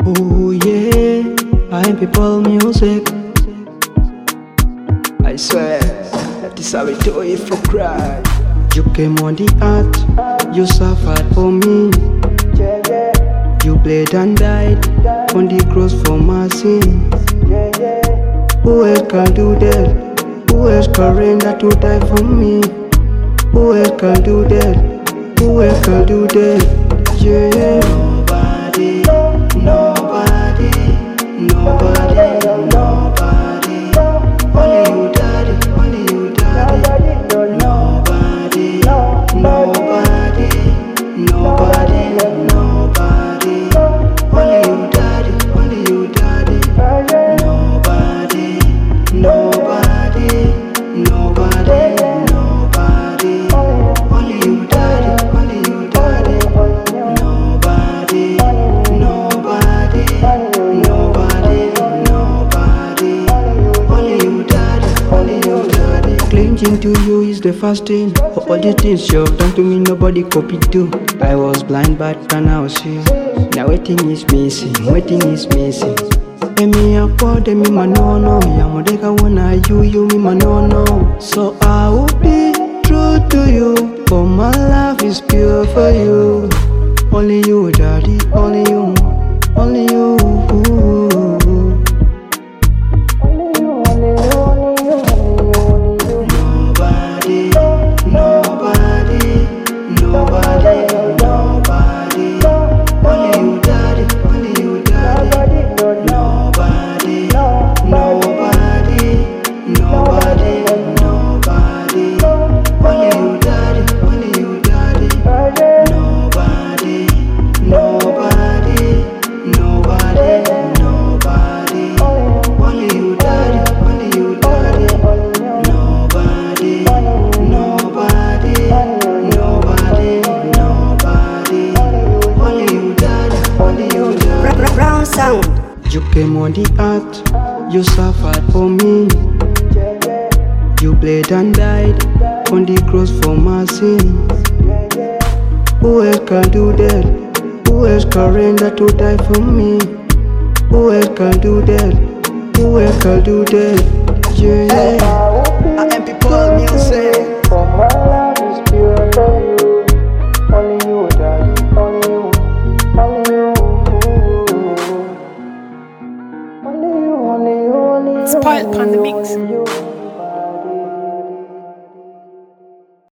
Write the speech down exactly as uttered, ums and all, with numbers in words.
Oh yeah, I am people music. I swear, that is how we do it for cry. You came on the earth, you suffered for me. You bled and died on the cross for my sins. Who else can do that? Who else can render to die for me? Who else can do that? Who else can do that? Yeah, yeah. Nobody, nobody, nobody, nobody. Only you, daddy, only you, daddy. Nobody, nobody, nobody, nobody. Only you, daddy, only you, daddy. Nobody, nobody, nobody, nobody. Only you, daddy, only you, daddy. Nobody, nobody, nobody, nobody. Only you, daddy, only you, daddy. Clinging to you is the first thing. For all the things you've done to me, nobody copied do. I was blind, but now I see. Now waiting is missing, waiting is missing. Emi akode mi manono, yamodeka wana you, you mi manono. So I will be true to you, for my love is pure for you. Only you, daddy, only you, only you. Nobody, nobody, nobody, nobody. Only you, daddy, only you, daddy. Nobody, nobody, nobody, nobody. Only you, daddy, only you, daddy. Nobody, nobody, nobody, nobody. Only you, daddy, only you, daddy. Nobody, nobody, nobody, nobody. Only you, daddy, only you, daddy. Brown sound. You came on the earth, you suffered for me. You bled and died on the cross for my sins. Who else can do that? Who else can render to die for me? Who else can do that? Who else can do that? Yeah, yeah. I am people music.